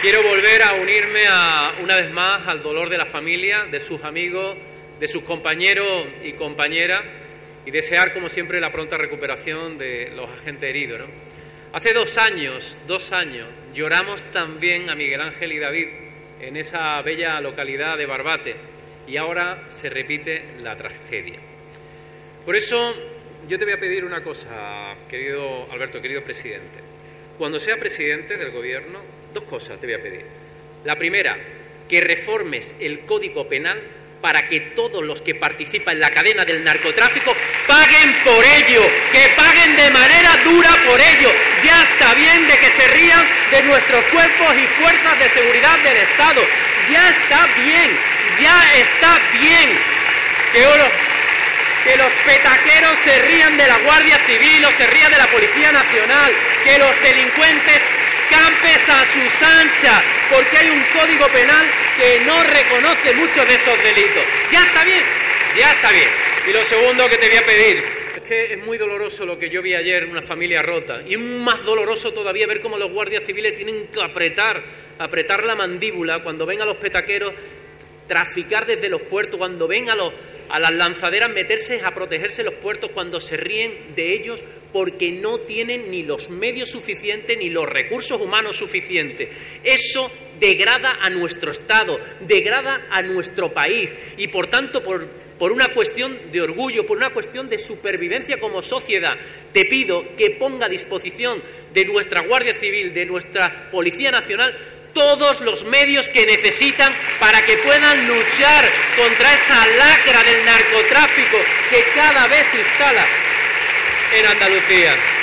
Quiero volver a unirme una vez más al dolor de la familia, de sus amigos, de sus compañeros y compañeras y desear, como siempre, la pronta recuperación de los agentes heridos, ¿no? Hace 2 años, lloramos también a Miguel Ángel y David en esa bella localidad de Barbate y ahora se repite la tragedia. Por eso yo te voy a pedir una cosa, querido Alberto, querido presidente. Cuando sea presidente del Gobierno, 2 cosas te voy a pedir. La primera, que reformes el Código Penal para que todos los que participan en la cadena del narcotráfico paguen por ello, que paguen de manera dura por ello. Ya está bien de que se rían de nuestros cuerpos y fuerzas de seguridad del Estado. Ya está bien que los petaqueros se rían de la Guardia Civil o se rían de la Policía Nacional, que los delincuentes campes a sus anchas, porque hay un Código Penal que no reconoce muchos de esos delitos. Ya está bien. Y lo segundo que te voy a pedir, es que es muy doloroso lo que yo vi ayer, una familia rota, y más doloroso todavía ver cómo los guardias civiles tienen que apretar la mandíbula cuando ven a los petaqueros traficar desde los puertos, cuando ven a las lanzaderas meterse a protegerse los puertos, cuando se ríen de ellos porque no tienen ni los medios suficientes ni los recursos humanos suficientes. Eso degrada a nuestro Estado, degrada a nuestro país y, por tanto, por una cuestión de orgullo, por una cuestión de supervivencia como sociedad, te pido que ponga a disposición de nuestra Guardia Civil, de nuestra Policía Nacional, todos los medios que necesitan para que puedan luchar contra esa lacra del narcotráfico que cada vez se instala en Andalucía.